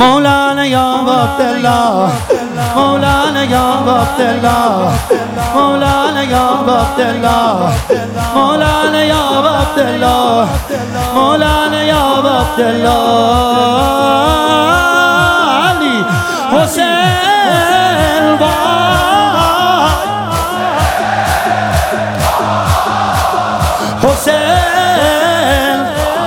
مولانا يا عبد الله مولانا يا عبد الله مولانا يا عبد الله مولانا يا عبد الله مولانا يا عبد الله علي حسين حسين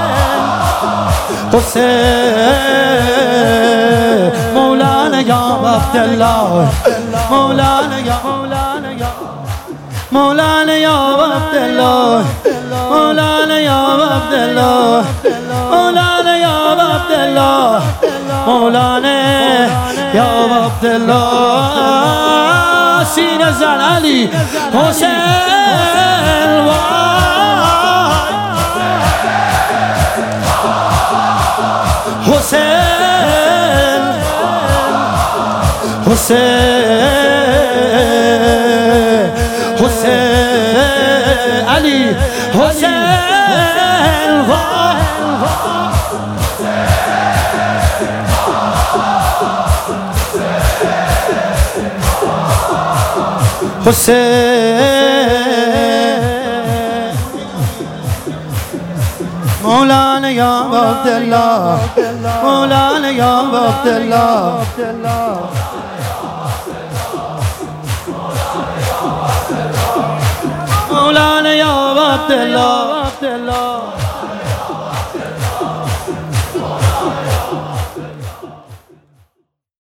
حسين مولانا يا عبد الله مولانا يا مولانا يا عبد الله مولانا يا عبد الله مولانا يا عبد الله مولانا يا عبد الله سين زن علي حسين حسين حسين حسين علي حسين حسين مولانا يا عبد الله مولانا يا عبد الله مولانا يا عبد الله